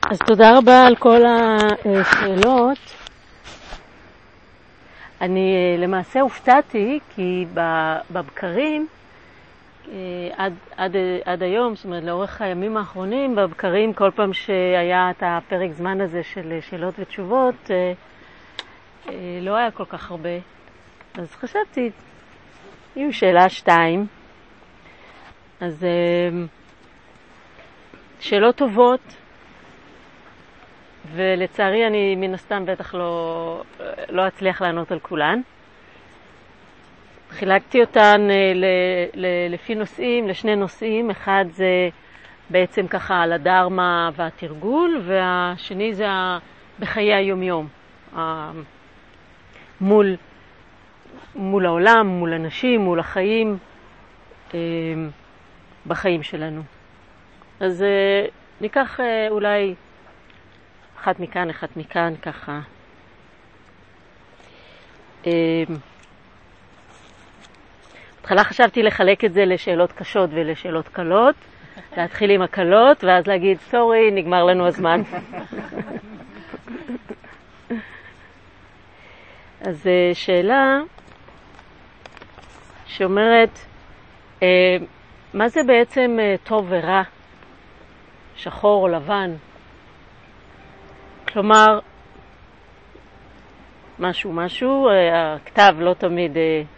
אז תודה רבה על כל השאלות. אני למעשה הופתעתי כי בבקרים, עד היום, זאת אומרת לאורך הימים האחרונים, בבקרים כל פעם שהיה את הפרק זמן הזה של שאלות ותשובות, לא היה כל כך הרבה. אז חשבתי, יהיו שאלה 2. אז שאלות טובות, ולצערי אני מן הסתם בטח לא אצליח לענות על כולן. חילקתי אותן לפי נושאים, לשני נושאים. אחד זה בעצם ככה על הדרמה והתרגול, והשני זה בחיי היומיום, מול העולם, מול אנשים, מול החיים, בחיים שלנו. אז ניקח אולי אחת מכאן, ככה. בהתחלה חשבתי לחלק את זה לשאלות קשות ולשאלות קלות, להתחיל עם הקלות, ואז להגיד, סורי, נגמר לנו הזמן. אז שאלה שאומרת, מה זה בעצם טוב ורע, שחור או לבן? כלומר, משהו, הכתב לא תמיד,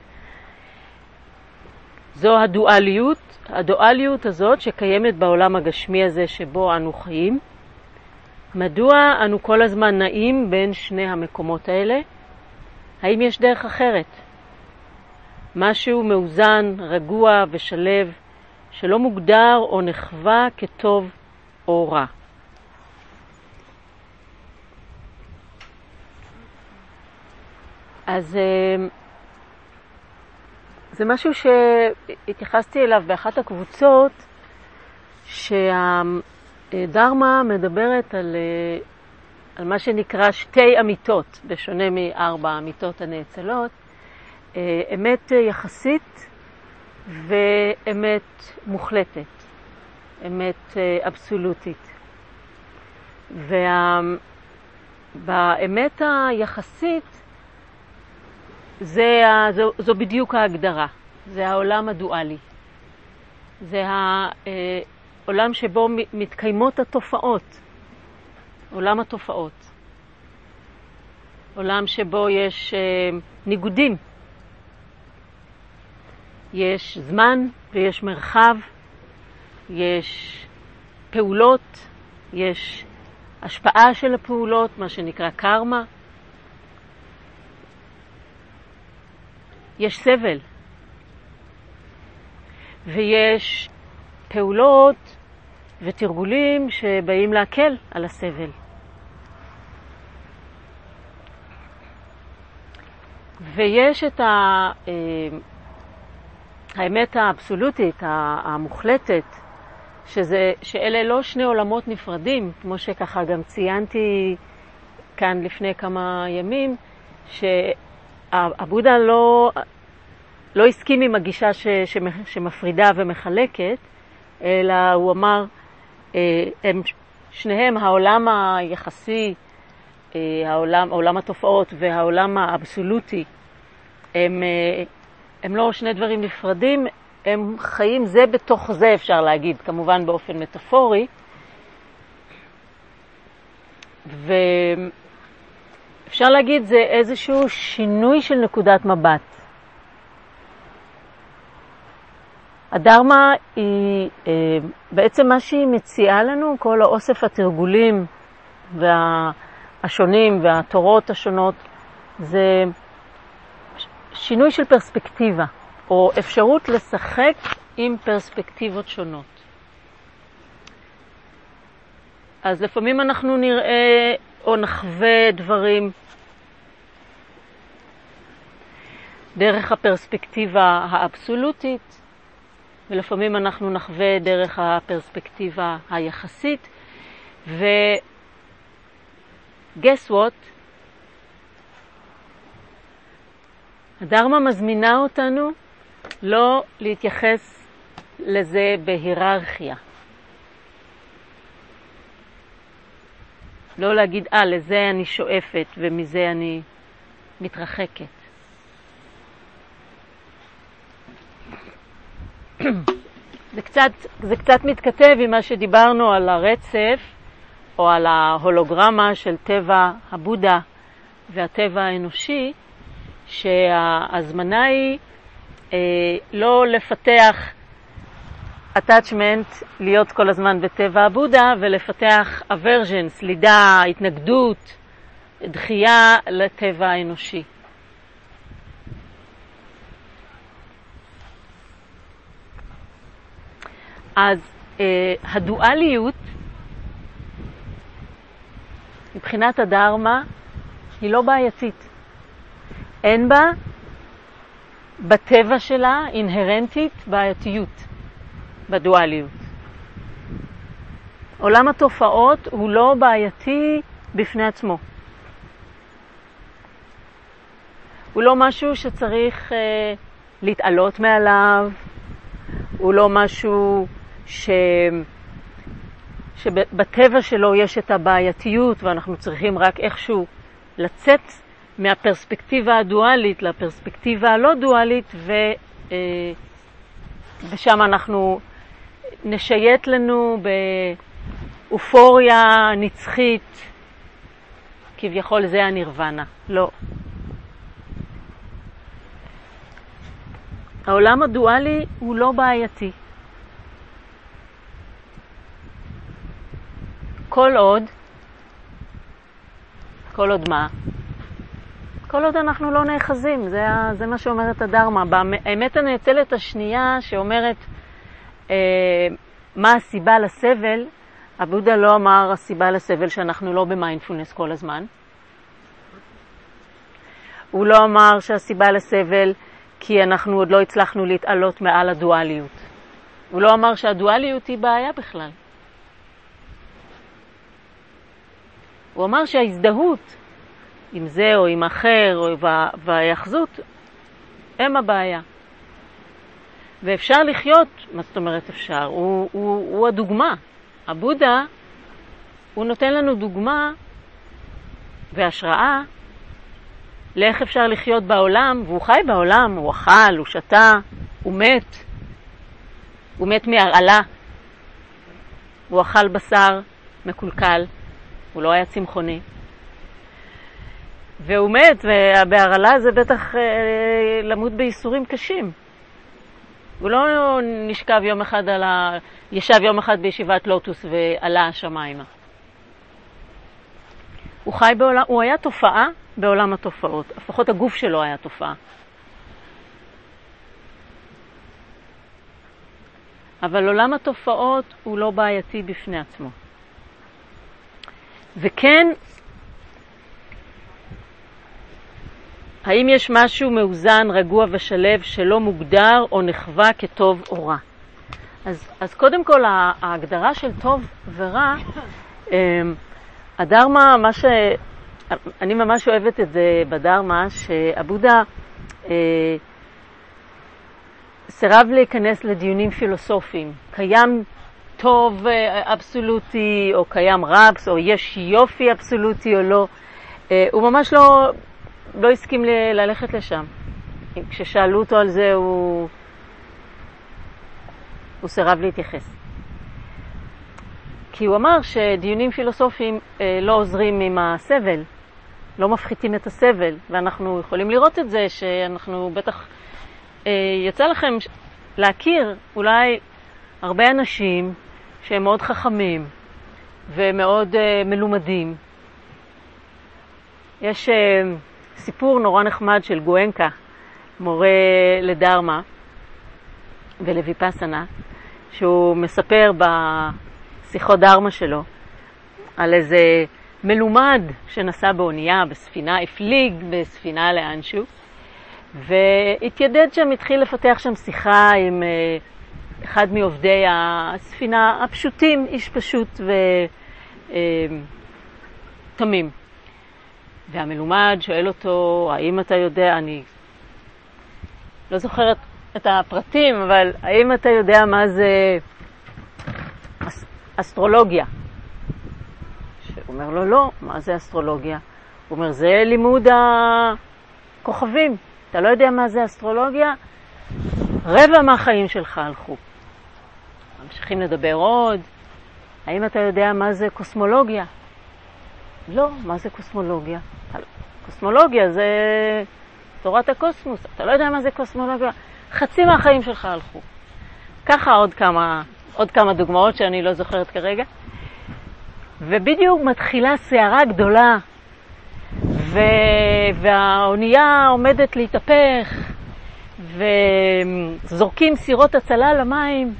זו הדואליות הזאת שקיימת בעולם הגשמי הזה שבו אנו חיים. מדוע אנו כל הזמן נעים בין שני המקומות האלה? האם יש דרך אחרת? משהו מאוזן, רגוע ושלב, שלא מוגדר או נחווה כטוב או רע. אז זה משהו שהתייחסתי אליו באחת הקבוצות, שהדרמה מדברת על מה שנקרא 2 אמיתות, בשונה מ4 אמיתות הנאצלות, אמת יחסית ואמת מוחלטת, אמת אבסולוטית. ובאמת היחסית, זו בדיוק ההגדרה. זה העולם הדואלי. זה העולם שבו מתקיימות התופעות. עולם התופעות. עולם שבו יש ניגודים. יש זמן ויש מרחב. יש פעולות. יש השפעה של הפעולות, מה שנקרא קרמה. יש סבל, ויש פעולות ותרגולים שבאים להקל על הסבל. ויש את האמת האבסולוטית, המוחלטת, שאלה לא שני עולמות נפרדים, כמו שככה גם ציינתי כאן לפני כמה ימים, הבודה לא הסכים עם הגישה שמפרידה ומחלקת, אלא הוא אמר, שניהם, העולם היחסי, עולם התופעות והעולם האבסולוטי, הם לא שני דברים נפרדים, הם חיים זה בתוך זה, אפשר להגיד, כמובן באופן מטאפורי. אפשר להגיד, זה איזשהו שינוי של נקודת מבט. הדרמה היא בעצם מה שהיא מציעה לנו, כל האוסף התרגולים והשונים והתורות השונות, זה שינוי של פרספקטיבה, או אפשרות לשחק עם פרספקטיבות שונות. אז לפעמים אנחנו נראה או נחווה דברים דרך הפרספקטיבה האבסולוטית, ולפעמים אנחנו נחווה דרך הפרספקטיבה היחסית. guess what? הדרמה מזמינה אותנו לא להתייחס לזה בהיררכיה. לא להגיד, לזה אני שואפת ומזה אני מתרחקת. זה קצת מתכתב עם מה שדיברנו על הרצף, או על ההולוגרמה של טבע הבודה והטבע האנושי, שההזמנה היא לא לפתח attachment, להיות כל הזמן בטבע הבודה, ולפתח aversion, סלידה, התנגדות, דחייה לטבע האנושי. אז הדואליות מבחינת הדרמה היא לא בעייתית. אין בה בטבע שלה אינהרנטית בעייתיות בדואליות. עולם התופעות הוא לא בעייתי בפני עצמו. הוא לא משהו שצריך להתעלות מעליו, הוא לא משהו שבטבע שלו יש את הבעייתיות ואנחנו צריכים רק איכשהו לצאת מהפרספקטיבה הדואלית לפרספקטיבה הלא דואלית, ושם אנחנו נשייט לנו באופוריה נצחית, כביכול זה הנירוונה. לא. העולם הדואלי הוא לא בעייתי. כל עוד מה? כל עוד אנחנו לא נאחזים, זה מה שאומרת הדרמה. באמת הנאצלת השנייה שאומרת מה הסיבה לסבל, הבודה לא אמר הסיבה לסבל שאנחנו לא במיינדפולנס כל הזמן. הוא לא אמר שהסיבה לסבל כי אנחנו עוד לא הצלחנו להתעלות מעל הדואליות. הוא לא אמר שהדואליות היא בעיה בכלל. הוא אמר שההזדהות עם זה או עם אחר או והיחזות הם הבעיה. ואפשר לחיות, מה זאת אומרת אפשר? הוא הדוגמה. הבודה, הוא נותן לנו דוגמה והשראה לאיך אפשר לחיות בעולם, והוא חי בעולם, הוא אכל, הוא שתה, הוא מת. הוא מת מהרעלה. הוא אכל בשר מקולקל, הוא לא היה צמחוני. והוא מת, ובהרעלה זה בטח למות בייסורים קשים. הוא לא נשכב יום אחד ישב יום אחד בישיבת לוטוס ועלה השמיימה. הוא חי בעולם, הוא היה תופעה בעולם התופעות. לפחות הגוף שלו היה תופעה. אבל עולם התופעות הוא לא בעייתי בפני עצמו. וכן, האם יש משהו מאוזן, רגוע ושלב שלא מוגדר או נחווה כטוב או רע? אז קודם כל ההגדרה של טוב ורע, הדרמה, אני ממש אוהבת את זה בדרמה, שהבודה סירב להיכנס לדיונים פילוסופיים. קיים טוב אבסולוטי או קיים רע, או יש יופי אבסולוטי או לא. הוא ממש לא הסכים ללכת לשם. כששאלו אותו על זה הוא סירב להתייחס. כי הוא אמר שדיונים פילוסופיים לא עוזרים עם הסבל, לא מפחיתים את הסבל, ואנחנו יכולים לראות את זה שאנחנו בטח, יצא לכם להכיר אולי הרבה אנשים שהם מאוד חכמים ומאוד מלומדים. יש סיפור נורא נחמד של גואנקה, מורה לדרמה ולויפסנה, שהוא מספר בשיחות דרמה שלו על איזה מלומד שנסע באונייה, בספינה, הפליג בספינה לאנשהו, והתיידד שם, התחיל לפתח שם שיחה עם אחד מעובדי הספינה הפשוטים, איש פשוט ותמים. והמלומד שואל אותו, האם אתה יודע, אני לא זוכרת את הפרטים, אבל האם אתה יודע מה זה אסטרולוגיה? הוא אומר לו, לא, מה זה אסטרולוגיה? הוא אומר, זה לימוד הכוכבים. אתה לא יודע מה זה אסטרולוגיה? רבע מהחיים שלך הלכו. ממשיכים לדבר עוד. האם אתה יודע מה זה קוסמולוגיה? לא, מה זה קוסמולוגיה? קוסמולוגיה זה תורת הקוסמוס. אתה לא יודע מה זה קוסמולוגיה? חצי מהחיים שלך הלכו. ככה עוד כמה דוגמאות שאני לא זוכרת כרגע. ובדיוק מתחילה סערה גדולה, והאונייה עומדת להתהפך, וזורקים סירות הצלה למים,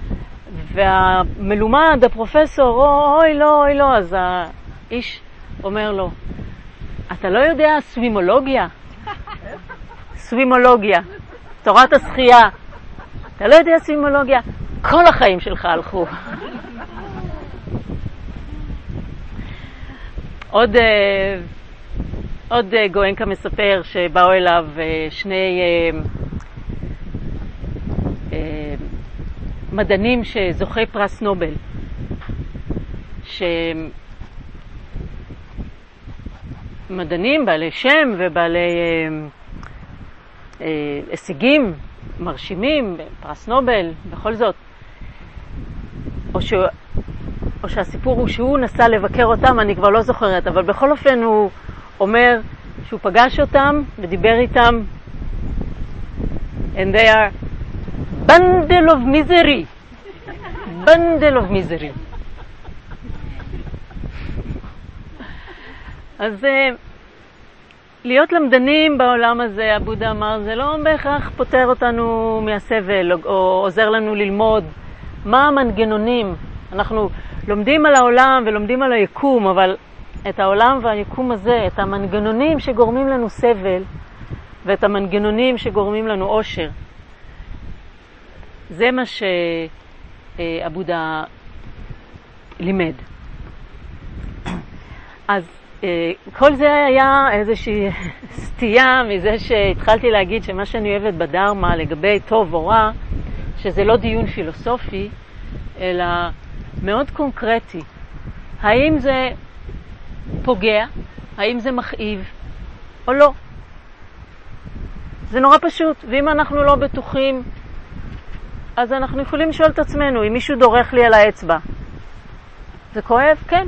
והמלומד, הפרופסור, אוי לא, אוי לא, אז האיש אומר לו, אתה לא יודע סווימולוגיה? סווימולוגיה, תורת השחייה. אתה לא יודע סווימולוגיה? כל החיים שלך הלכו. עוד גואנקה מספר שבאו אליו שני מדענים שזוכי פרס נובל, שמדענים בעלי שם ובעלי הישגים מרשימים, פרס נובל, בכל זאת. או שהסיפור הוא שהוא נסע לבקר אותם, אני כבר לא זוכרת, אבל בכל אופן הוא אומר שהוא פגש אותם ודיבר איתם, and they are bundle of misery. bundle of misery. אז להיות למדנים בעולם הזה, הבודה אמר, זה לא בהכרח פותר אותנו מהסבל, או עוזר לנו ללמוד מה המנגנונים. אנחנו לומדים על העולם ולומדים על היקום, אבל את העולם והיקום הזה, את המנגנונים שגורמים לנו סבל, ואת המנגנונים שגורמים לנו אושר, זה מה שהבודה לימד. אז כל זה היה איזושהי סטייה מזה שהתחלתי להגיד שמה שאני אוהבת בדרמה לגבי טוב או רע, שזה לא דיון פילוסופי, אלא מאוד קונקרטי. האם זה פוגע? האם זה מכאיב? או לא? זה נורא פשוט. ואם אנחנו לא בטוחים, אז אנחנו יכולים לשאול את עצמנו, אם מישהו דורך לי על האצבע, זה כואב? כן.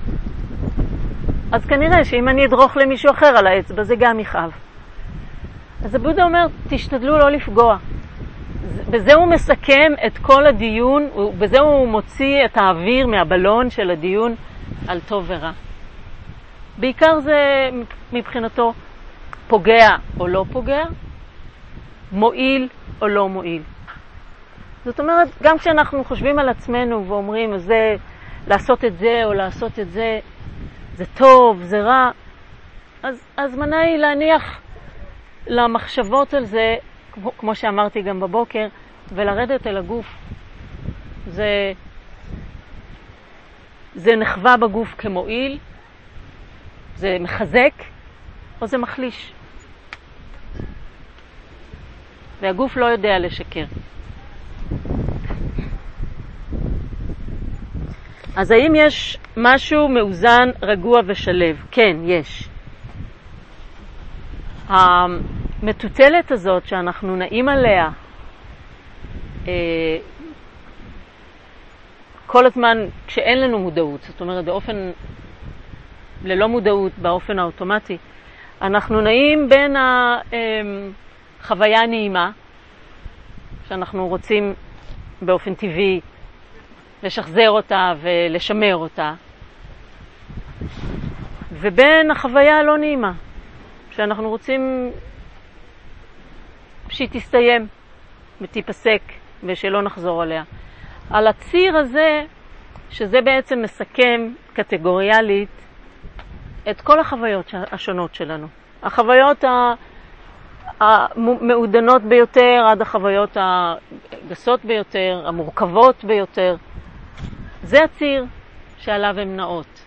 אז כנראה שאם אני אדרוך למישהו אחר על האצבע, זה גם יכאב. אז הבודה אומר, תשתדלו לא לפגוע. בזה הוא מסכם את כל הדיון, בזה הוא מוציא את האוויר מהבלון של הדיון על טוב ורע. בעיקר זה מבחינתו פוגע או לא פוגע, מועיל או לא מועיל. זאת אומרת, גם כשאנחנו חושבים על עצמנו ואומרים, זה לעשות את זה או לעשות את זה, זה טוב, זה רע, אז מנה היא להניח למחשבות על זה, כמו שאמרתי גם בבוקר, ולרדת אל הגוף. זה נחווה בגוף כמועיל, זה מחזק, או זה מחליש. והגוף לא יודע לשקר. אז האם יש משהו מאוזן, רגוע ושלב? כן, יש. המטוטלת הזאת שאנחנו נעים עליה כל הזמן כשאין לנו מודעות, זאת אומרת באופן ללא מודעות, באופן האוטומטי, אנחנו נעים בין החוויה הנעימה שאנחנו רוצים באופן טבעי לשחזר אותה ולשמר אותה, ובין החוויה הלא נעימה שאנחנו רוצים שהיא תסתיים ותיפסק ושלא נחזור עליה. על הציר הזה, שזה בעצם מסכם קטגוריאלית את כל החוויות השונות שלנו. החוויות המעודנות ביותר עד החוויות הגסות ביותר, המורכבות ביותר. זה הציר שעליו הן נעות.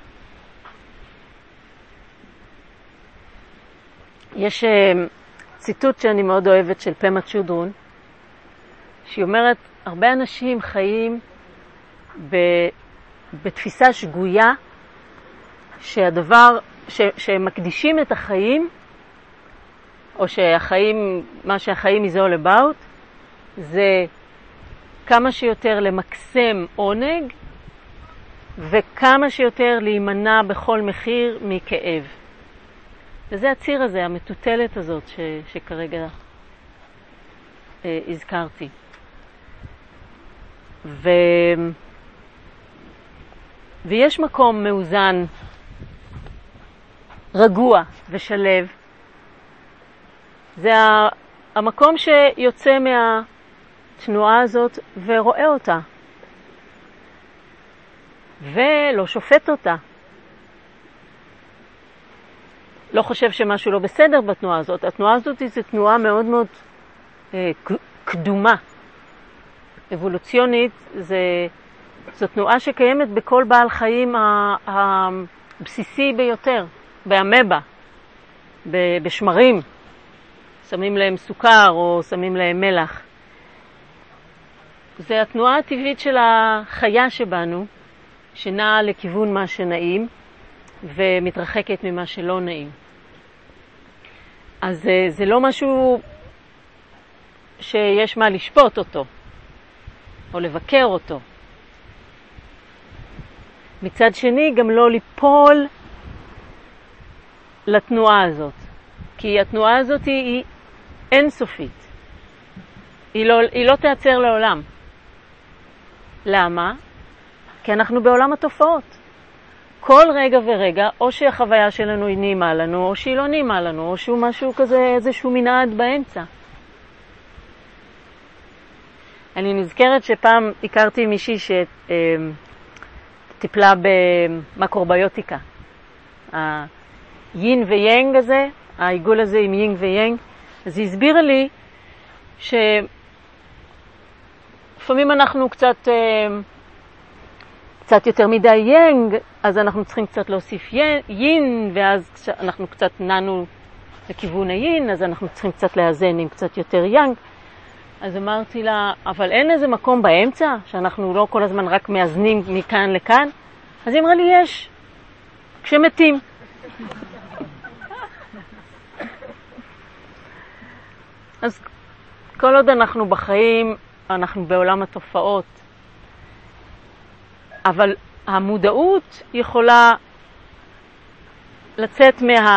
יש ציטוט שאני מאוד אוהבת של פמה צ'ודרון, שהיא אומרת, הרבה אנשים חיים בתפיסה שגויה שמקדישים את החיים, או שהחיים, מה שהחיים is all about, זה כמה שיותר למקסם עונג, וכמה שיותר להימנע בכל מחיר מכאב. וזה הציר הזה, המטוטלת הזאת שכרגע הזכרתי. ויש מקום מאוזן, רגוע ושלב. זה המקום שיוצא מהתנועה הזאת ורואה אותה. ולא שופט אותה. לא חושב שמשהו לא בסדר בתנועה הזאת. התנועה הזאת היא תנועה מאוד מאוד קדומה. אבולוציונית, זו תנועה שקיימת בכל בעל חיים הבסיסי ביותר, באמבה, בשמרים. שמים להם סוכר או שמים להם מלח. זה התנועה הטבעית של החיה שבנו, שנעה לכיוון מה שנעים ומתרחקת ממה שלא נעים. אז זה לא משהו שיש מה לשפוט אותו או לבקר אותו. מצד שני גם לא ליפול לתנועה הזאת, כי התנועה הזאת היא אינסופית. היא לא תעצר לעולם. למה? כי אנחנו בעולם התופעות. כל רגע ורגע, או שהחוויה שלנו היא נעימה לנו, או שהיא לא נעימה לנו, או שהוא משהו כזה, איזשהו מנעד באמצע. אני נזכרת שפעם הכרתי מישהי שטיפלה במקרוביוטיקה. יין ויינג הזה, העיגול הזה עם יינג ויינג, אז היא הסבירה לי שלפעמים אנחנו קצת יותר מדי יינג, אז אנחנו צריכים קצת להוסיף יין, ואז אנחנו קצת נענו לכיוון היין, אז אנחנו צריכים קצת לאזן עם קצת יותר יאנג. אז אמרתי לה, אבל אין איזה מקום באמצע, שאנחנו לא כל הזמן רק מאזנים מכאן לכאן? אז היא אמרה לי, יש, כשמתים. אז כל עוד אנחנו בחיים, אנחנו בעולם התופעות. אבל המודעות יכולה לצאת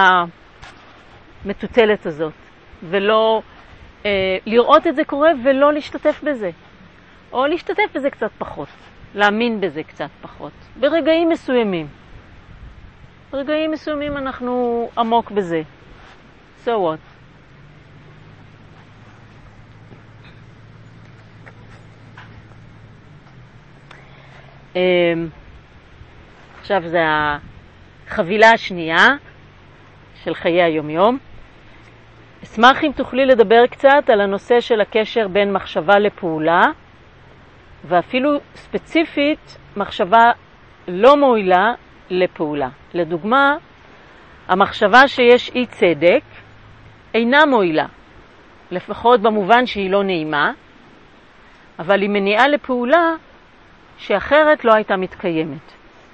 מהמטוטלת הזאת, ולא לראות את זה קורה ולא להשתתף בזה. או להשתתף בזה קצת פחות, להאמין בזה קצת פחות. ברגעים מסוימים. ברגעים מסוימים אנחנו עמוק בזה. So what? עכשיו זה החבילה השנייה של חיי היום-יום. אשמח אם תוכלי לדבר קצת על הנושא של הקשר בין מחשבה לפעולה, ואפילו ספציפית מחשבה לא מועילה לפעולה. לדוגמה, המחשבה שיש אי צדק אינה מועילה, לפחות במובן שהיא לא נעימה, אבל היא מניעה לפעולה שאחרת לא הייתה מתקיימת.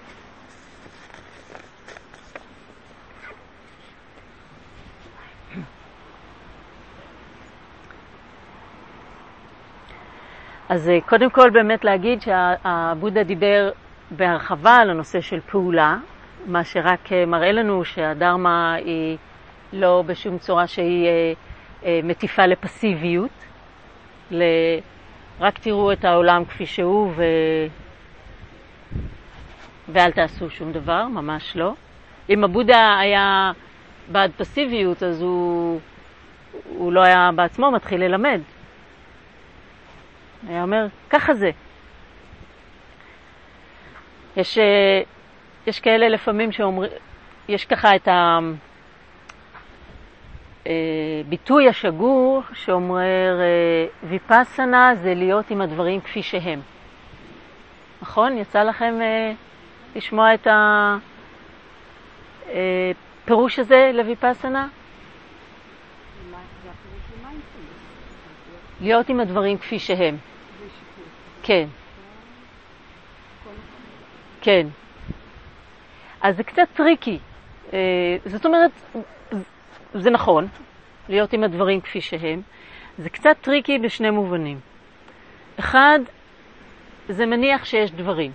אז קודם כל באמת להגיד שהבודה דיבר בהרחבה על הנושא של פעולה, מה שרק מראה לנו שהדרמה היא לא בשום צורה שהיא מטיפה לפסיביות, רק תראו את העולם כפי שהוא ואל תעשו שום דבר, ממש לא. אם הבודה היה בעד פסיביות, אז הוא לא היה בעצמו מתחיל ללמד. היה אומר, ככה זה. יש כאלה לפעמים שאומרים, יש ככה את הביטוי השגור שאומר, ויפאסנה זה להיות עם הדברים כפי שהם. נכון? יצא לכם לשמוע את הפירוש הזה לויפאסנה? להיות עם הדברים כפי שהם. כן. כן. אז זה קצת טריקי. זאת אומרת, זה נכון, להיות עם הדברים כפי שהם. זה קצת טריקי בשני מובנים. אחד, זה מניח שיש דברים.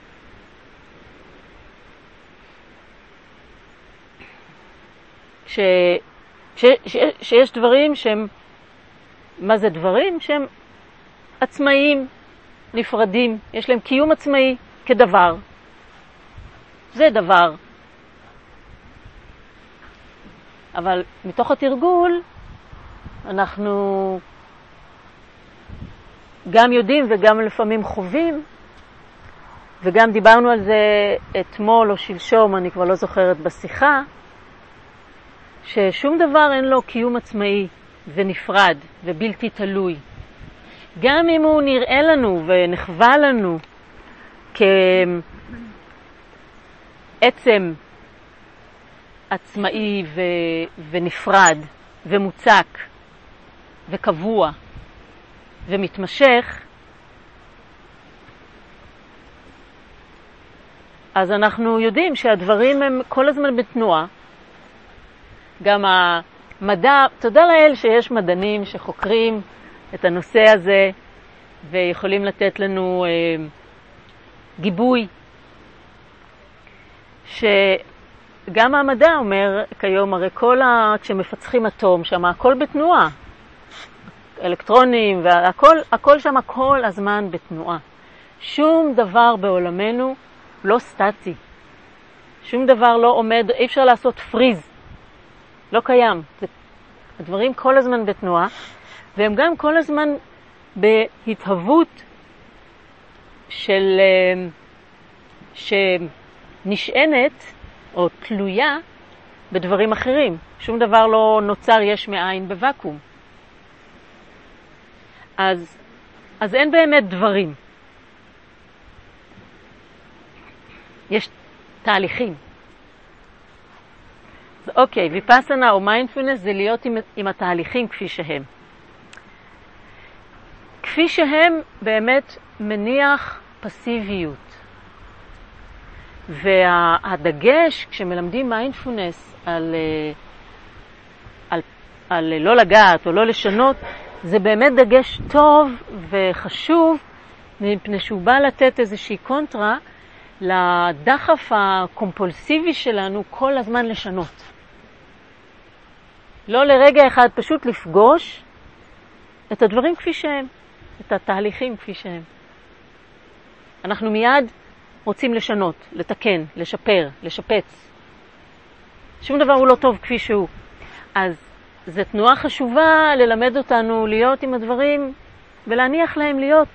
שיש דברים שהם, מה זה דברים? שהם עצמאיים, נפרדים, יש להם קיום עצמאי כדבר. זה דבר. אבל מתוך התרגול אנחנו גם יודעים וגם לפעמים חווים, וגם דיברנו על זה אתמול או שלשום, אני כבר לא זוכרת בשיחה, ששום דבר אין לו קיום עצמאי ונפרד ובלתי תלוי. גם אם הוא נראה לנו ונחווה לנו כעצם עצמאי ונפרד ומוצק וקבוע ומתמשך, אז אנחנו יודעים שהדברים הם כל הזמן בתנועה. גם המדע, תודה לאל שיש מדענים שחוקרים את הנושא הזה ויכולים לתת לנו גיבוי, שגם המדע אומר כיום, הרי כשמפצחים אטום שם הכל בתנועה, אלקטרונים והכל שם כל הזמן בתנועה. שום דבר בעולמנו לא סטטי, שום דבר לא עומד, אי אפשר לעשות פריז, לא קיים. הדברים כל הזמן בתנועה, והם גם כל הזמן בהתהוות שנשענת או תלויה בדברים אחרים. שום דבר לא נוצר יש מאין בוואקום. אז אין באמת דברים. יש תהליכים. אוקיי, ויפאסנה או מיינדפולנס זה להיות עם התהליכים כפי שהם. כפי שהם באמת מניח פסיביות. והדגש כשמלמדים מיינדפולנס על לא לגעת או לא לשנות, זה באמת דגש טוב וחשוב, מפני שהוא בא לתת איזושהי קונטרה לדחף הקומפולסיבי שלנו כל הזמן לשנות. לא לרגע אחד, פשוט לפגוש את הדברים כפי שהם, את התהליכים כפי שהם. אנחנו מיד רוצים לשנות, לתקן, לשפר, לשפץ. שום דבר הוא לא טוב כפי שהוא. אז זו תנועה חשובה ללמד אותנו להיות עם הדברים ולהניח להם להיות.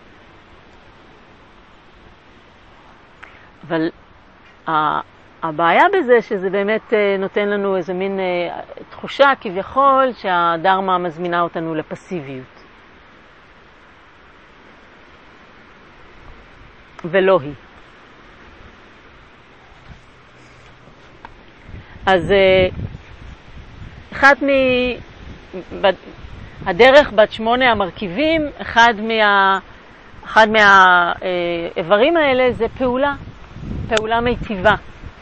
אבל הבעיה בזה שזה באמת נותן לנו איזה מין תחושה כביכול שהדרמה מזמינה אותנו לפסיביות. ולא היא. אז הדרך בת 8 המרכיבים, אחד מהאיברים האלה זה פעולה מיטיבה.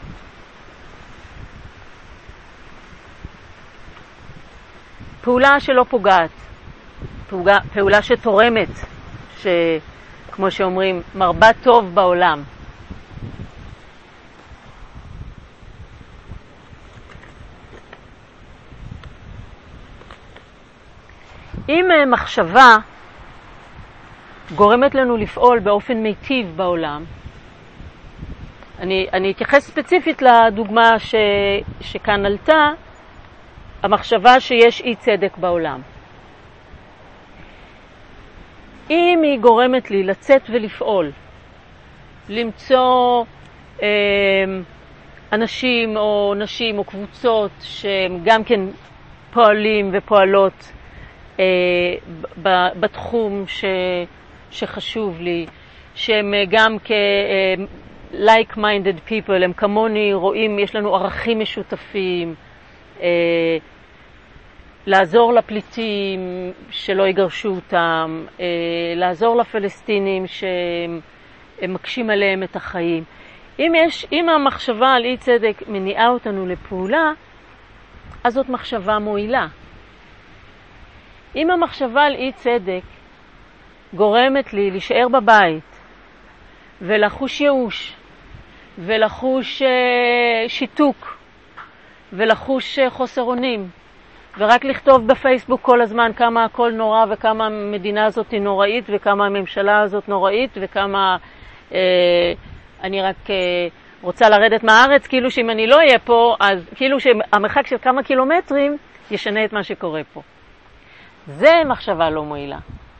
פעולה שלא פוגעת, פעולה שתורמת, כמו שאומרים, מרבה טוב בעולם. אם מחשבה גורמת לנו לפעול באופן מיטיב בעולם, אני אתייחס ספציפית לדוגמה שכאן עלתה, המחשבה שיש אי צדק בעולם. אם היא גורמת לי לצאת ולפעול, למצוא אנשים או נשים או קבוצות שהם גם כן פועלים ופועלות בתחום שחשוב לי, שהם גם like-minded people, הם כמוני רואים, יש לנו ערכים משותפים, לעזור לפליטים שלא יגרשו אותם, לעזור לפלסטינים שהם מקשים עליהם את החיים. אם המחשבה על אי צדק מניעה אותנו לפעולה, אז זאת מחשבה מועילה. אם המחשבה על אי צדק גורמת לי להישאר בבית ולחוש ייאוש ולחוש שיתוק ולחוש חוסר אונים ורק לכתוב בפייסבוק כל הזמן כמה הכל נורא וכמה המדינה הזאת היא נוראית וכמה הממשלה הזאת נוראית וכמה אני רק רוצה לרדת מהארץ, כאילו שאם אני לא אהיה פה, אז כאילו שהמרחק של כמה קילומטרים ישנה את מה שקורה פה. זה מחשבה לא מועילה.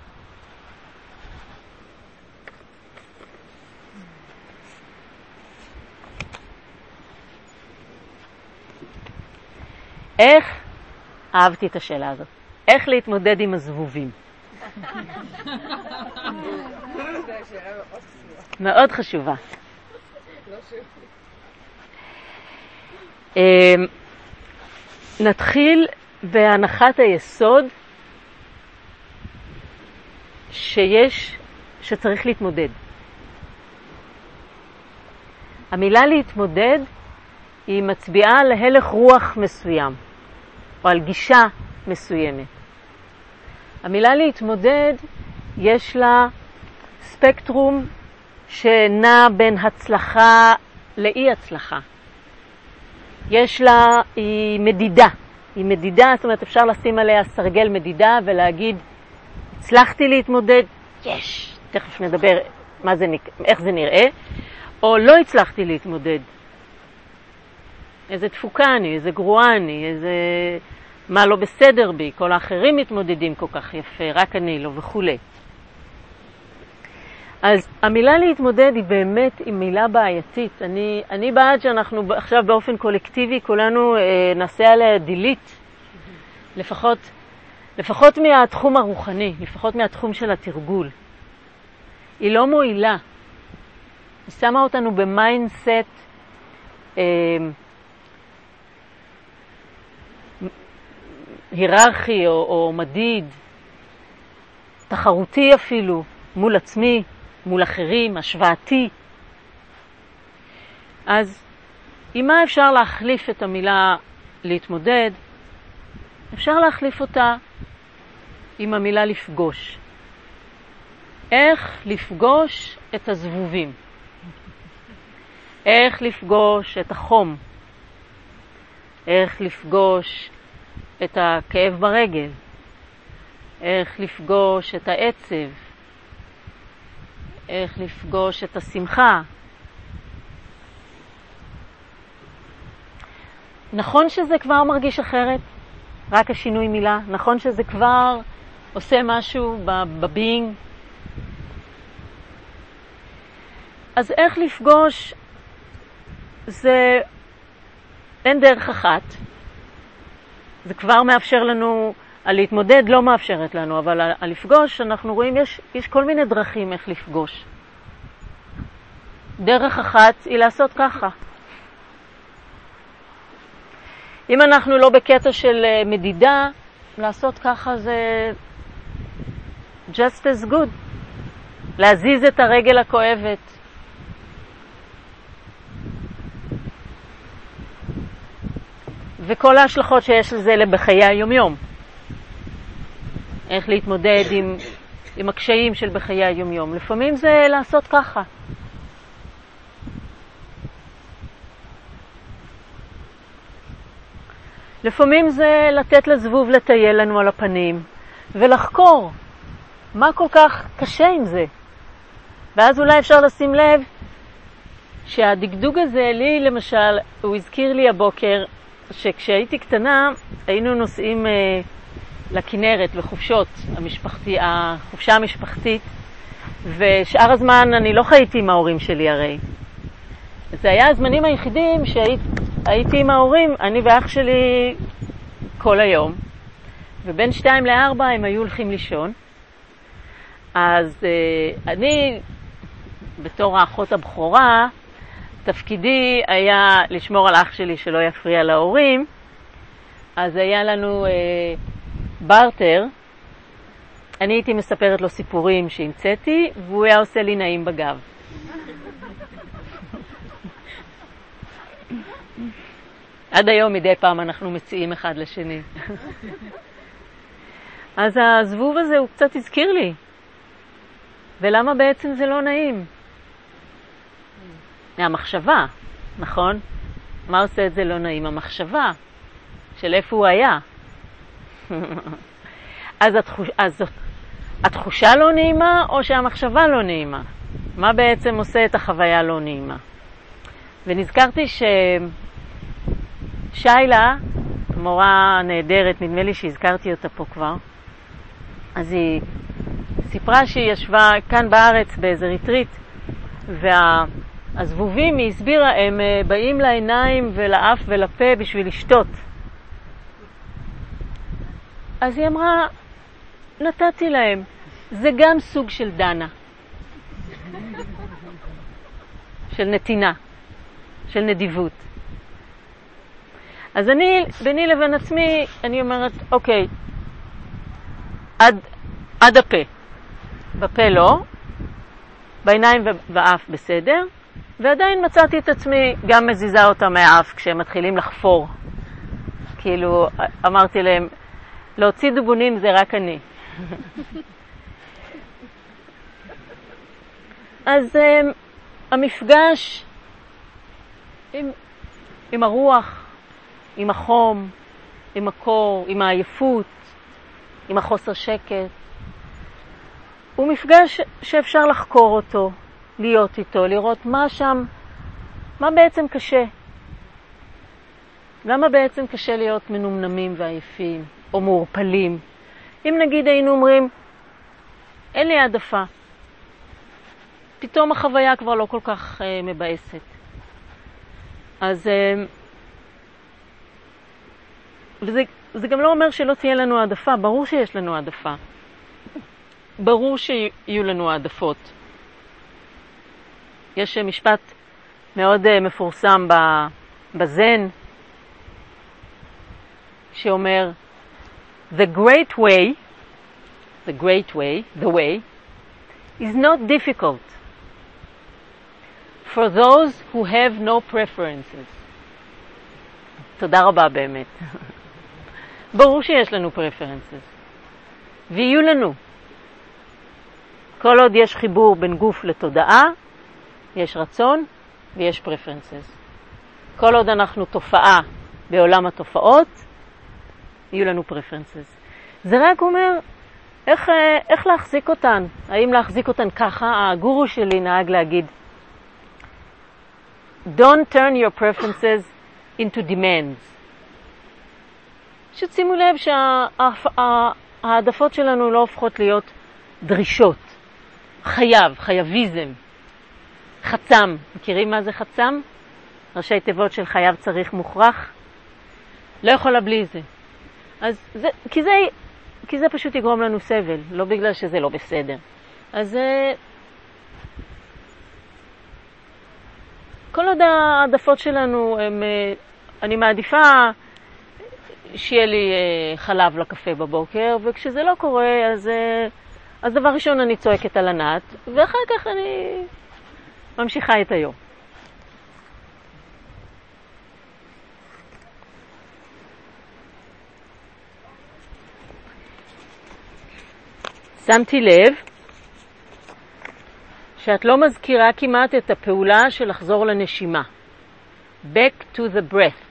איך, אהבתי את השאלה הזאת, איך להתמודד עם הזבובים? מאוד חשובה. נתחיל בהנחת היסוד שצריך להתמודד. המילה להתמודד היא מצביעה על הלך רוח מסוים או על גישה מסוימת. המילה להתמודד יש לה ספקטרום שנע בין הצלחה לאי הצלחה. היא מדידה, זאת אומרת אפשר לשים עליה סרגל מדידה ולהגיד הצלחתי להתמודד, תכף נדבר איך זה נראה, או לא הצלחתי להתמודד. איזה תפוקה אני, איזה גרועה אני, מה לא בסדר בי, כל האחרים מתמודדים כל כך יפה, רק אני לא וכו'. אז המילה להתמודד היא באמת היא מילה בעייתית. אני בעד שאנחנו עכשיו באופן קולקטיבי כולנו נעשה עליה דילית, לפחות מהתחום הרוחני, לפחות מהתחום של התרגול. היא לא מועילה. היא שמה אותנו במיינדסט היררכי או מדיד, תחרותי אפילו, מול עצמי, מול אחרים, השוואתי. אז עם מה אפשר להחליף את המילה להתמודד? אפשר להחליף אותה עם המילה לפגוש. איך לפגוש את הזבובים? איך לפגוש את החום? איך לפגוש את הכאב ברגל? איך לפגוש את העצב? איך לפגוש את השמחה? נכון שזה כבר מרגיש אחרת, רק השינוי מילה. נכון שזה כבר עושה משהו בביינג. אז איך לפגוש? זה אין דרך אחת. זה כבר מאפשר לנו, להתמודד לא מאפשרת לנו, אבל לפגוש אנחנו רואים יש כל מיני דרכים איך לפגוש. דרך אחת היא לעשות ככה. אם אנחנו לא בקטע של מדידה, לעשות ככה זה just as good. להזיז את הרגל הכואבת. וכל ההשלכות שיש לזה בחיי היומיום. איך להתמודד עם הקשיים של בחיי היומיום. לפעמים זה לעשות ככה. לפעמים זה לתת לזבוב לטייל לנו על הפנים ולחקור מה כל כך קשה עם זה. ואז אולי אפשר לשים לב שהדגדוג הזה לי למשל, הוא הזכיר לי הבוקר שכשהייתי קטנה היינו נוסעים לכנרת לחופשות החופשה המשפחתית, ושאר הזמן אני לא חייתי עם ההורים שלי הרי. זה היה הזמנים היחידים שהייתי עם ההורים, אני ואח שלי כל היום, ובין 2 ל-4 הם היו הולכים לישון. אז אני בתור האחות הבכורה, תפקידי היה לשמור על אח שלי שלא יפריע להורים. אז היה לנו ברטר, אני הייתי מספרת לו סיפורים שהמצאתי, והוא היה עושה לי נעים בגב. עד היום מדי פעם אנחנו מציעים אחד לשני. אז הזבוב הזה הוא קצת הזכיר לי. ולמה בעצם זה לא נעים? המחשבה, נכון? מה עושה את זה לא נעים? המחשבה של איפה הוא היה. אז התחושה לא נעימה או שהמחשבה לא נעימה? מה בעצם עושה את החוויה לא נעימה? ונזכרתי שיילה, מורה נהדרת, נדמה לי שהזכרתי אותה פה כבר, אז היא סיפרה שהיא ישבה כאן בארץ באיזה ריטריט, והזבובים, היא הסבירה, הם באים לעיניים ולאף ולפה בשביל לשתות. אז היא אמרה, נתתי להם, זה גם סוג של דנה, של נתינה, של נדיבות. אז ביני לבין עצמי, אני אומרת, אוקיי, עד הפה. בפה לא, בעיניים ובאף בסדר, ועדיין מצאתי את עצמי גם מזיזה אותה מהאף כשהם מתחילים לחפור. כאילו, אמרתי להם, להוציא דובונים זה רק אני. אז המפגש עם הרוח, עם החום, עם הקור, עם העייפות, עם החוסר שקט, הוא מפגש שאפשר לחקור אותו, להיות איתו, לראות מה שם, מה בעצם קשה. למה בעצם קשה להיות מנומנמים ועייפים או מעורפלים? אם נגיד היינו אומרים, אין לי העדפה, פתאום החוויה כבר לא כל כך מבאסת. אז וזה גם לא אומר שלא תהיה לנו העדפה, ברור שיש לנו העדפה. ברור שיהיו לנו העדפות. יש משפט מאוד מפורסם בזן, שאומר, the way is not difficult for those who have no preferences. תודה רבה באמת. ברור שיש לנו preferences. ויהיו לנו. כל עוד יש חיבור בין גוף לתודעה, יש רצון ויש preferences. כל עוד אנחנו תופעה בעולם התופעות, יהיו לנו preferences. זה רק אומר איך להחזיק אותן. האם להחזיק אותן ככה? הגורו שלי נהג להגיד, Don't turn your preferences into demands. ששימו לב שהעדפות שלנו לא הופכות להיות דרישות. חייביזם. חצם. מכירים מה זה חצם? ראשי תיבות של חייב צריך מוכרח. לא יכולה בלי זה. אז כי זה פשוט יגרום לנו סבל, לא בגלל שזה לא בסדר. אז כל עוד העדפות שלנו, אני מעדיפה שיהיה לי חלב לקפה בבוקר, וכשזה לא קורה, אז דבר ראשון אני צועקת על ענת, ואחר כך אני ממשיכה את היום. שמתי לב שאת לא מזכירה כמעט את הפעולה של לחזור לנשימה. Back to the breath.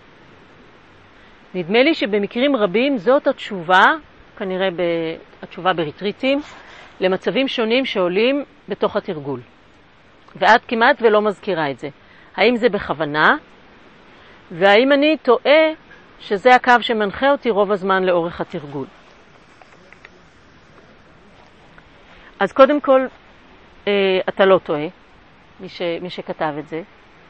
נדמה לי שבמקרים רבים זאת התשובה, כנראה התשובה בריטריטים, למצבים שונים שעולים בתוך התרגול. ואת כמעט ולא מזכירה את זה. האם זה בכוונה? והאם אני טועה שזה הקו שמנחה אותי רוב הזמן לאורך התרגול? אז קודם כל, אתה לא טועה, מי שכתב את זה.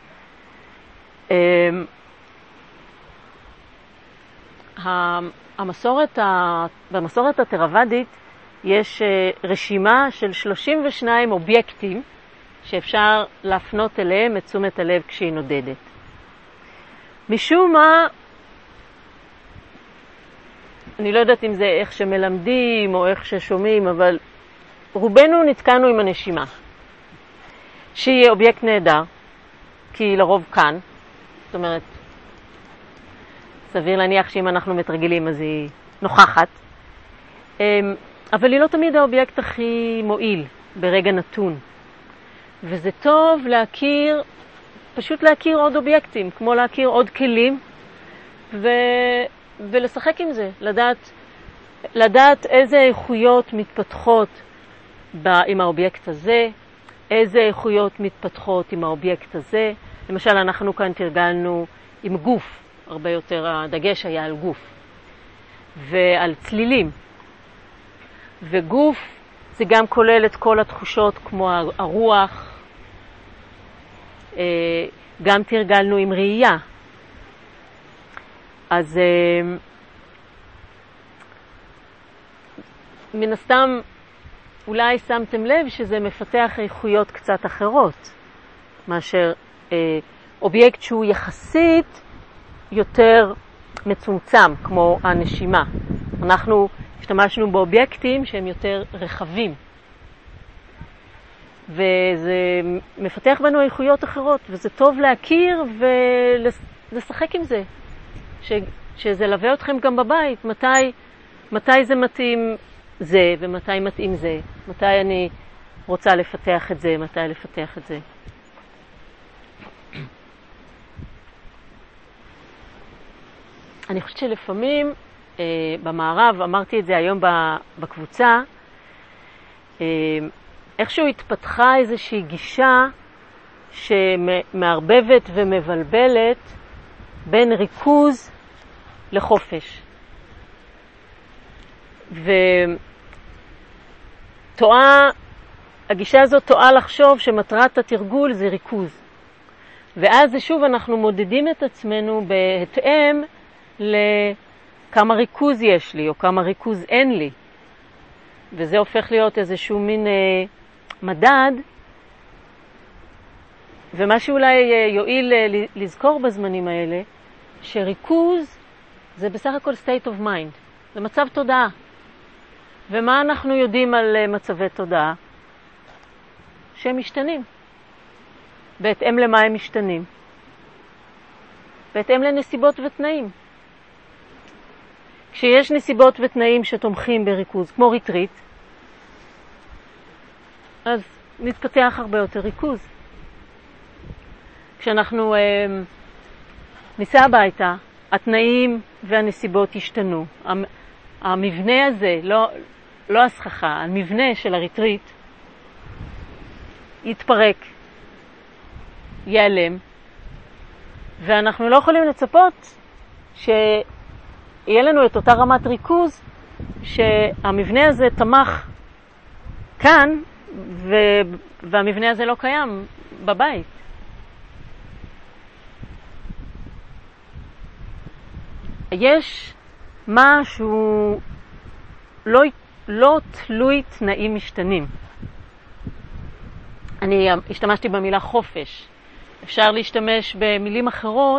במסורת התרוודית יש רשימה של 32 אובייקטים שאפשר להפנות אליהם את תשומת הלב כשהיא נודדת. משום מה, אני לא יודעת אם זה איך שמלמדים או איך ששומעים, אבל רובנו נתקענו עם הנשימה, שהיא אובייקט נהדר, כי היא לרוב כאן, זאת אומרת, סביר להניח שאם אנחנו מתרגלים אז היא נוכחת, אבל היא לא תמיד האובייקט הכי מועיל ברגע נתון. וזה טוב פשוט להכיר עוד אובייקטים, כמו להכיר עוד כלים, ולשחק עם זה, לדעת איזה איכויות מתפתחות עם האובייקט הזה, איזה איכויות מתפתחות עם האובייקט הזה. למשל, אנחנו כאן תרגלנו עם גוף, הרבה יותר הדגש היה על גוף, ועל צלילים. וגוף זה גם כולל את כל התחושות כמו הרוח, גם תרגלנו עם ראייה. אז מן הסתם אולי שמתם לב שזה מפתח איכויות קצת אחרות, מאשר אובייקט שהוא יחסית יותר מצומצם, כמו הנשימה. אנחנו השתמשנו באובייקטים שהם יותר רחבים, וזה מפתח בנו איכויות אחרות, וזה טוב להכיר ולשחק עם זה, שזה לווה אתכם גם בבית, מתי זה מתאים זה ומתי מתאים זה, מתי אני רוצה לפתח את זה, מתי לפתח את זה. אני חושבת שלפעמים במערב, אמרתי את זה היום בקבוצה, איכשהו התפתחה איזושהי גישה שמערבבת ומבלבלת בין ריכוז לחופש. הגישה הזאת טועה לחשוב שמטרת התרגול זה ריכוז. ואז שוב אנחנו מודדים את עצמנו בהתאם לכמה ריכוז יש לי או כמה ריכוז אין לי. וזה הופך להיות איזשהו מין מדד, ומה שאולי יועיל לזכור בזמנים האלה, שריכוז זה בסך הכל state of mind, זה מצב תודעה. ומה אנחנו יודעים על מצבי תודעה? שהם משתנים. בהתאם למה הם משתנים? בהתאם לנסיבות ותנאים. כשיש נסיבות ותנאים שתומכים בריכוז, כמו ריטריט, אז נתפתח הרבה יותר ריכוז. כשאנחנו ניסע הביתה, התנאים והנסיבות השתנו. המבנה הזה, לא הסככה, המבנה של הריטריט, יתפרק, ייעלם, ואנחנו לא יכולים לצפות שיהיה לנו את אותה רמת ריכוז שהמבנה הזה תמך כאן והמבנה הזה לא קיים בבית. יש משהו לא תלוי תנאים משתנים. אני השתמשתי במילה חופש. אפשר להשתמש במילים אחרות,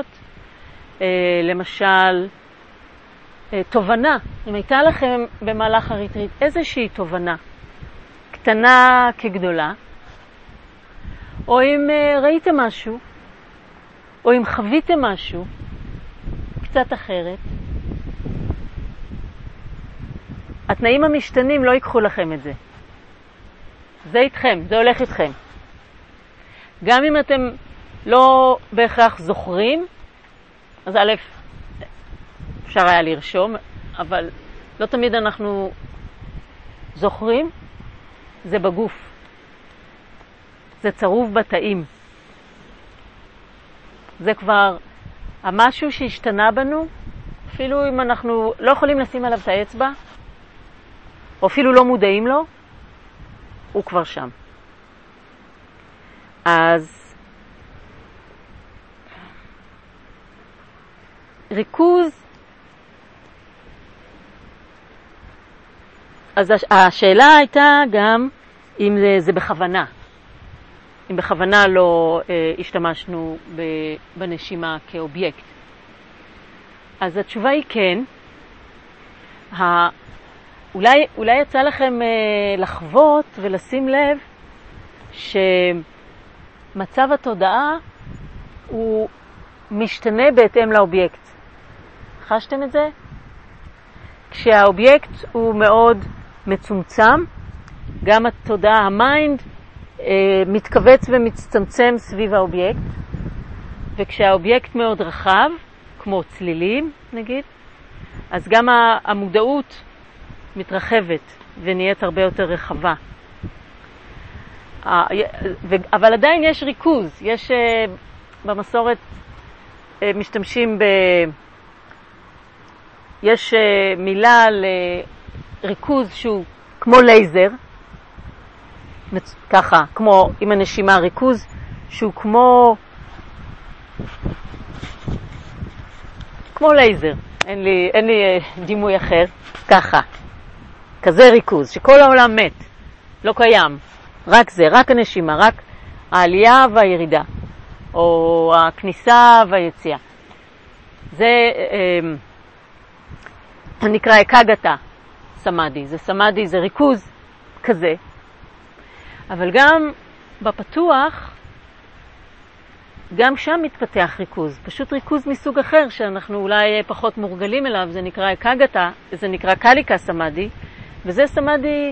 למשל תובנה. אם הייתה לכם במהלך הריטריט איזושהי תובנה, קטנה כגדולה, או אם ראיתם משהו, או אם חוויתם משהו קצת אחרת, התנאים המשתנים לא ייקחו לכם את זה. זה איתכם, זה הולך איתכם. גם אם אתם לא בהכרח זוכרים, אז א', אפשר היה לרשום, אבל לא תמיד אנחנו זוכרים, זה בגוף. זה צרוב בתאים. זה כבר המשהו שהשתנה בנו, אפילו אם אנחנו לא יכולים לשים עליו את האצבע, או אפילו לא מודעים לו, הוא כבר שם. אז ריכוז, אז השאלה הייתה גם אם זה בכוונה. אם בכוונה לא השתמשנו בנשימה כאובייקט. אז התשובה היא כן. אולי יצא לכם לחוות ולשים לב שמצב התודעה הוא משתנה בהתאם לאובייקט. חשתם את זה? כשהאובייקט הוא מאוד מצומצם, גם התודעה, המיינד, מתכווץ ומצטמצם סביב האובייקט, וכשהאובייקט מאוד רחב, כמו צלילים נגיד, אז גם המודעות מתרחבת ונהיית הרבה יותר רחבה. אבל עדיין יש ריכוז, יש במסורת משתמשים יש מילה לריכוז שהוא כמו לייזר, ככה, כמו עם הנשימה, ריכוז שהוא כמו לייזר, אין לי דימוי אחר, ככה, כזה ריכוז, שכל העולם מת, לא קיים, רק זה, רק הנשימה, רק העלייה והירידה, או הכניסה והיציאה. זה נקרא אקגתה סמאדי, זה סמאדי, זה ריכוז כזה. אבל גם בפתוח, גם שם מתפתח ריכוז, פשוט ריכוז מסוג אחר שאנחנו אולי פחות מורגלים אליו, זה נקרא אקגתה, זה נקרא קליקה סמאדי, וזה סמאדי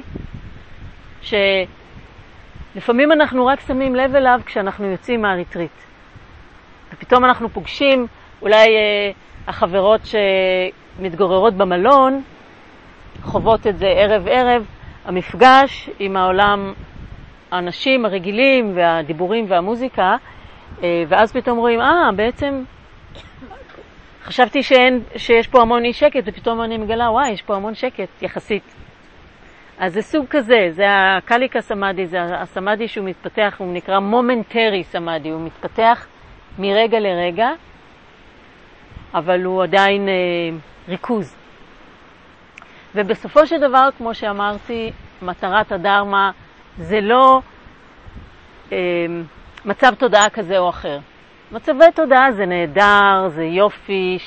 שלפעמים אנחנו רק שמים לב אליו כשאנחנו יוצאים מהריטריט. ופתאום אנחנו פוגשים, אולי החברות שמתגוררות במלון, חוות את זה ערב ערב, המפגש עם העולם, האנשים הרגילים והדיבורים והמוזיקה, ואז פתאום רואים, בעצם חשבתי שיש פה המון אי שקט, ופתאום אני מגלה, וואי, יש פה המון שקט יחסית. אז זה סוג כזה, זה הקליקה סמאדי, זה הסמאדי שהוא מתפתח, הוא נקרא מומנטרי סמאדי, הוא מתפתח מרגע לרגע, אבל הוא עדיין ריכוז. ובסופו של דבר, כמו שאמרתי, מטרת הדרמה זה לא מצב תודעה כזה או אחר. מצבי תודעה זה נהדר, זה יופי,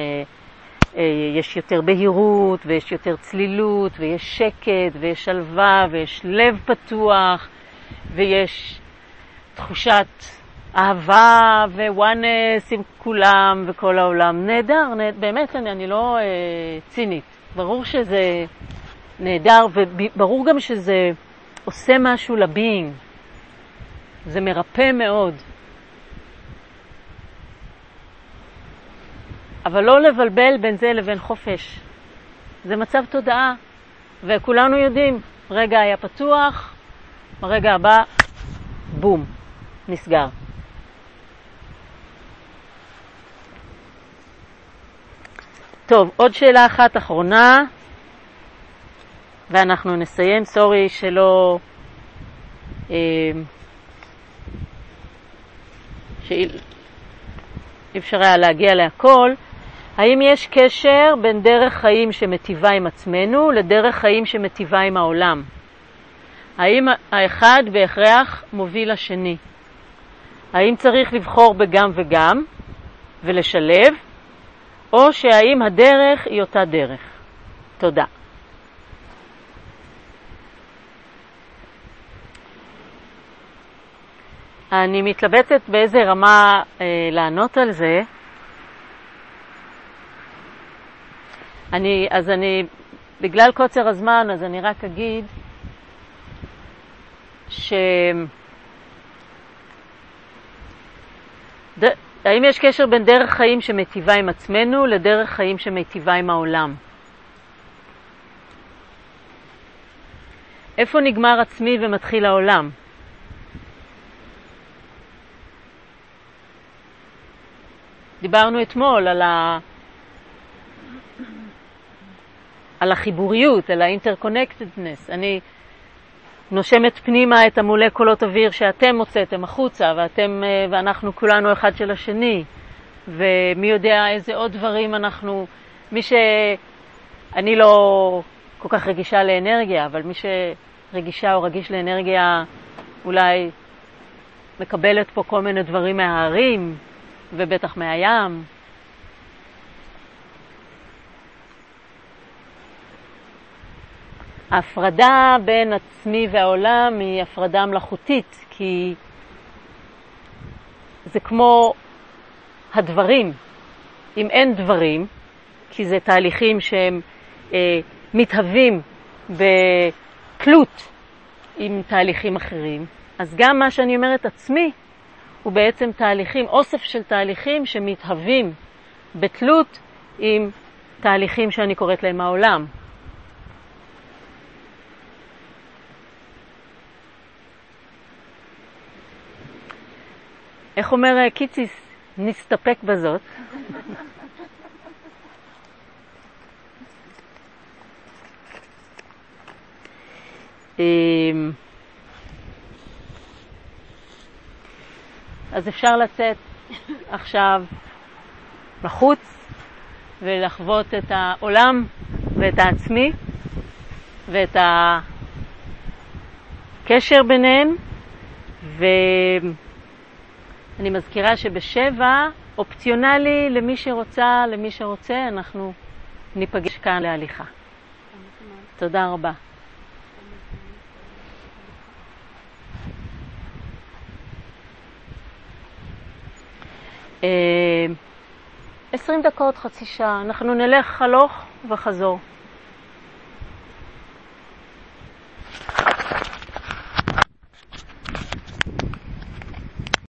יש יותר בהירות ויש יותר צלילות ויש שקט ויש שלווה ויש לב פתוח ויש תחושת אהבה ווואנס עם כולם וכל העולם. נהדר, באמת אני לא צינית. ברור שזה נהדר וברור גם שזה עושה משהו לביינג. זה מרפא מאוד. אבל לא לבלבל בין זה לבין חופש. זה מצב תודעה, וכולנו יודעים, רגע היה פתוח, ברגע הבא, בום, נסגר. טוב, עוד שאלה אחת אחרונה, ואנחנו נסיים, סורי שלא... שאי אפשר היה להגיע להכל. האם יש קשר בין דרך חיים שמטיבה עם עצמנו לדרך חיים שמטיבה עם העולם? האם האחד בהכרח מוביל לשני? האם צריך לבחור בגם וגם ולשלב, או שהאם הדרך היא אותה דרך? תודה. אני מתלבטת באיזה רמה לענות על זה. בגלל קוצר הזמן, אז אני רק אגיד האם יש קשר בין דרך חיים שמטיבה עם עצמנו לדרך חיים שמטיבה עם העולם? איפה נגמר עצמי ומתחיל העולם? דיברנו אתמול על החיבוריות, על האינטרקונקטדנס. אני נושמת פנימה את המולקולות אוויר שאתם מוצאתם החוצה, ואנחנו כולנו אחד של השני. ומי יודע איזה עוד דברים אני לא כל כך רגישה לאנרגיה, אבל מי שרגישה או רגיש לאנרגיה אולי מקבלת פה כל מיני דברים מההרים, ובטח מהים. ההפרדה בין עצמי והעולם היא הפרדה מלאכותית, כי זה כמו הדברים. אם אין דברים, כי זה תהליכים שהם מתהווים בתלות עם תהליכים אחרים, אז גם מה שאני אומרת עצמי הוא בעצם תהליכים, אוסף של תהליכים שמתהווים בתלות עם תהליכים שאני קוראת להם העולם. איך אומר קיציס? נסתפק בזאת. אז אפשר לצאת עכשיו בחוץ ולחוות את העולם ואת העצמי ואת הקשר ביניהם. ואני מזכירה שבשבע אופציונלי למי שרוצה, למי שרוצה, אנחנו ניפגש כאן להליכה. תודה רבה. 20 דקות, חצי שעה. אנחנו נלך הלוך וחזור.